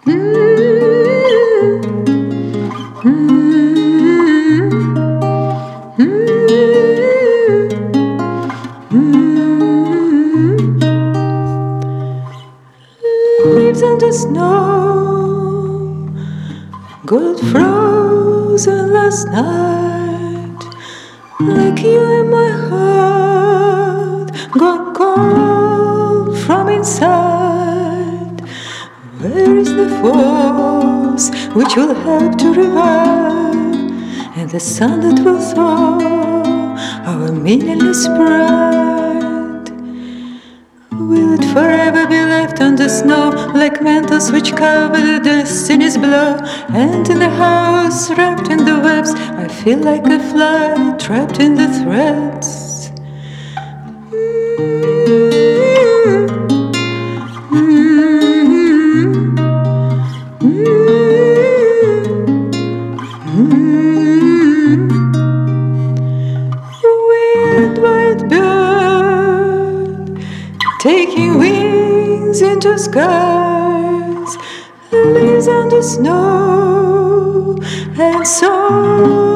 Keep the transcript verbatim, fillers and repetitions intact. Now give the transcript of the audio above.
Leaves on the snow got frozen last night, like you in my heart got cold from inside. Where is the force which will help to revive, and the sun that will thaw our meaningless pride? Will it forever be left on the snow, like mantles which cover the destiny's blow? And in the house, wrapped in the webs, I feel like a fly trapped in the threads. Wind, white bird, taking wings into skies, leaves on the snow and so